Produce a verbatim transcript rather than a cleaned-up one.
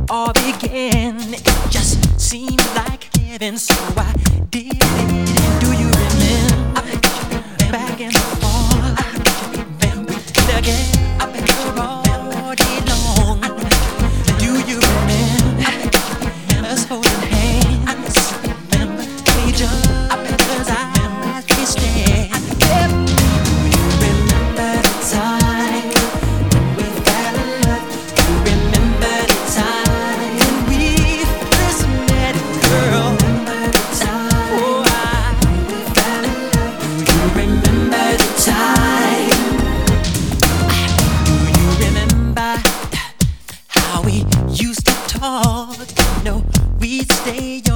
all began. It just seemed like heaven, so I did it. Do you remember back in the fall when we did together all day long? Do you remember us holding hands? Remember each other's eyes kissing? Do you remember the time when we fell in love? Do you remember the time when we first met, girl? Oh, I, do you remember the time? Do you remember how we used to talk? You know, we'd stay